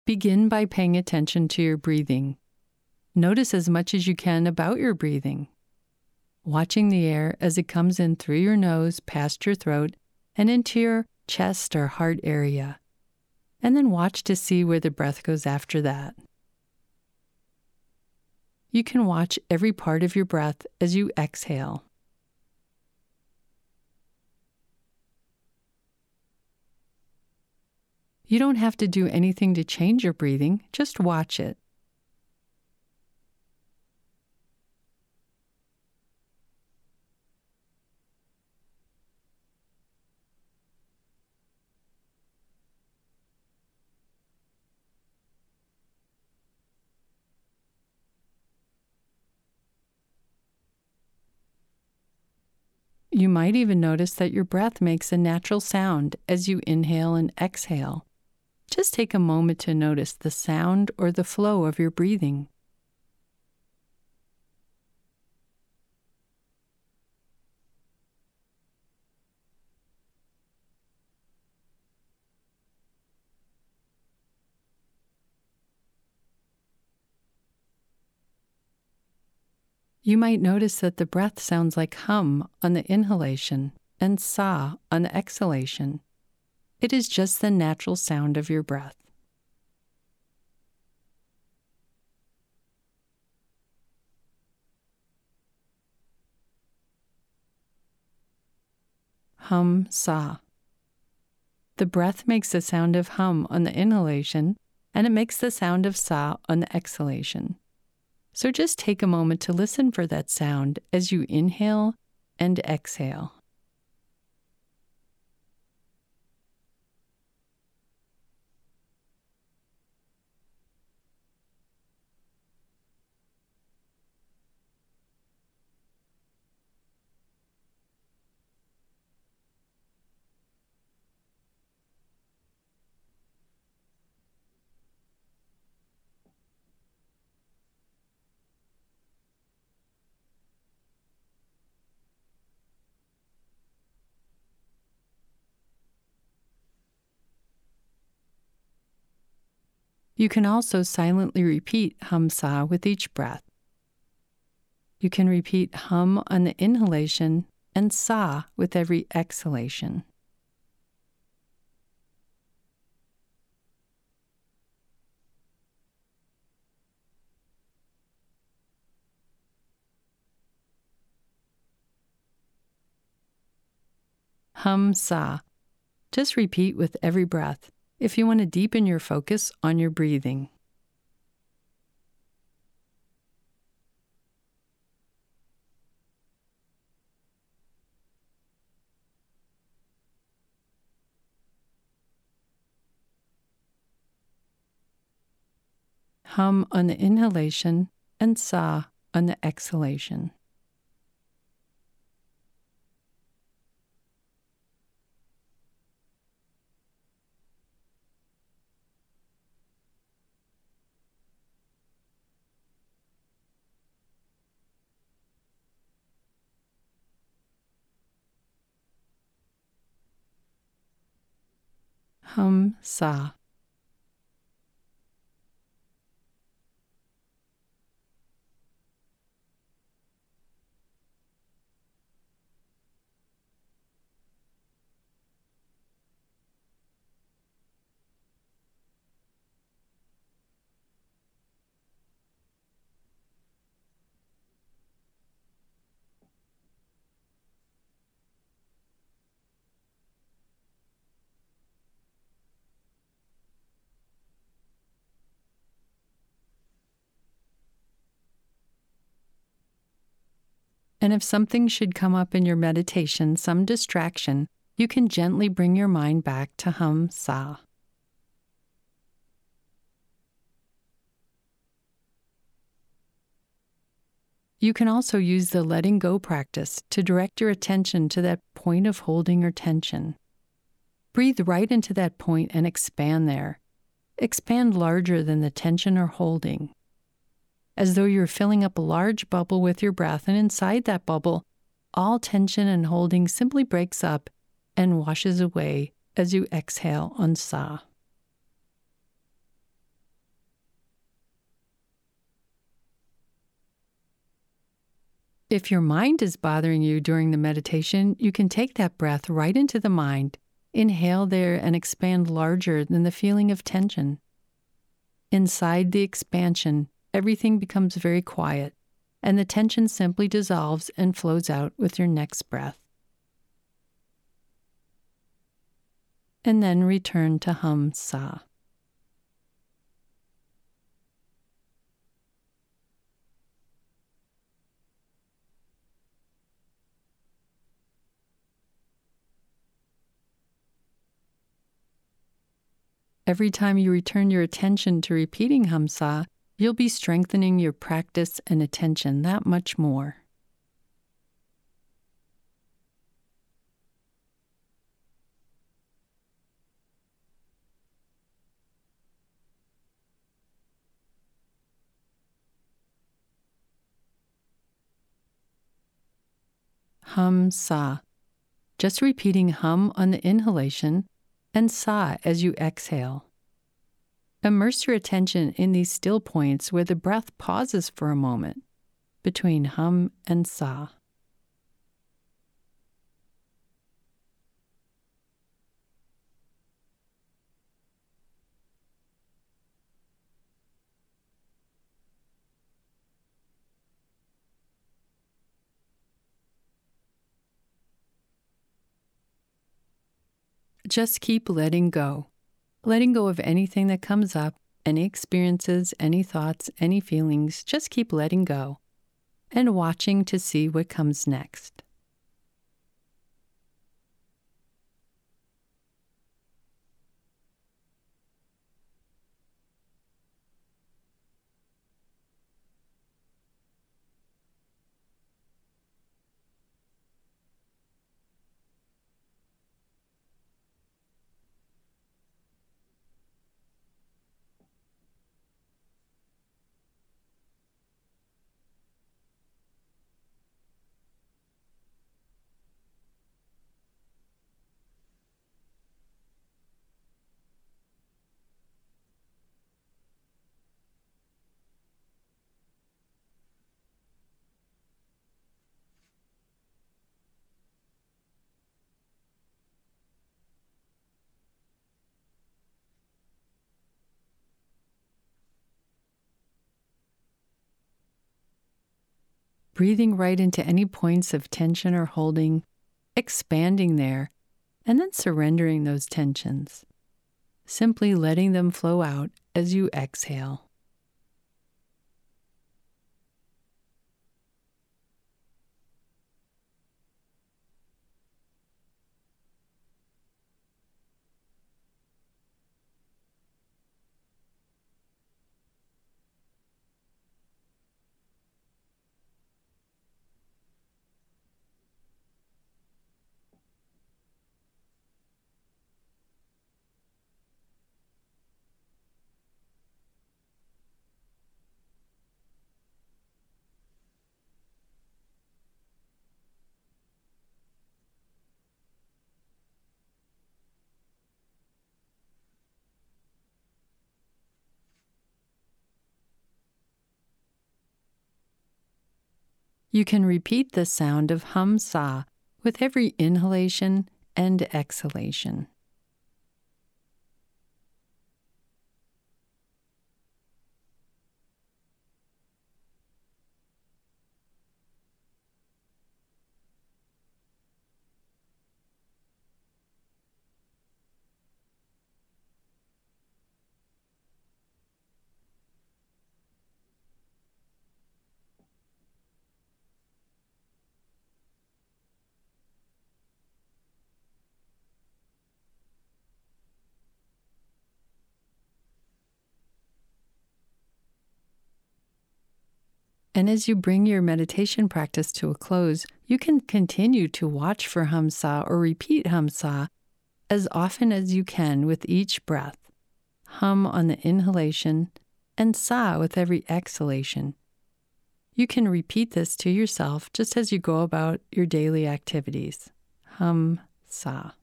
Begin by paying attention to your breathing. Notice as much as you can about your breathing, watching the air as it comes in through your nose, past your throat, and into your chest or heart area. And then watch to see where the breath goes after that. You can watch every part of your breath as you exhale. You don't have to do anything to change your breathing, just watch it. You might even notice that your breath makes a natural sound as you inhale and exhale. Just take a moment to notice the sound or the flow of your breathing. You might notice that the breath sounds like hum on the inhalation and sa on the exhalation. It is just the natural sound of your breath. Hum, sa. The breath makes the sound of hum on the inhalation, and it makes the sound of sa on the exhalation. So just take a moment to listen for that sound as you inhale and exhale. You can also silently repeat hum sa with each breath. You can repeat hum on the inhalation and sa with every exhalation. Hum sa. Just repeat with every breath if you want to deepen your focus on your breathing. Hum on the inhalation and sa on the exhalation. Hum sa. And if something should come up in your meditation, some distraction, you can gently bring your mind back to hum sa. You can also use the letting go practice to direct your attention to that point of holding or tension. Breathe right into that point and expand there. Expand larger than the tension or holding, as though you're filling up a large bubble with your breath, and inside that bubble, all tension and holding simply breaks up and washes away as you exhale on sa. If your mind is bothering you during the meditation, you can take that breath right into the mind, inhale there, and expand larger than the feeling of tension. Inside the expansion, everything becomes very quiet, and the tension simply dissolves and flows out with your next breath. And then return to Hum Sa. Every time you return your attention to repeating Hum Sa, you'll be strengthening your practice and attention that much more. Hum Sa. Just repeating hum on the inhalation and sa as you exhale. Immerse your attention in these still points where the breath pauses for a moment between hum and sa. Just keep letting go. Letting go of anything that comes up, any experiences, any thoughts, any feelings. Just keep letting go and watching to see what comes next. Breathing right into any points of tension or holding, expanding there, and then surrendering those tensions. Simply letting them flow out as you exhale. You can repeat the sound of Hum Sa with every inhalation and exhalation. And as you bring your meditation practice to a close, you can continue to watch for Hum Sa or repeat Hum Sa as often as you can with each breath. Hum on the inhalation and sa with every exhalation. You can repeat this to yourself just as you go about your daily activities. Hum Sa.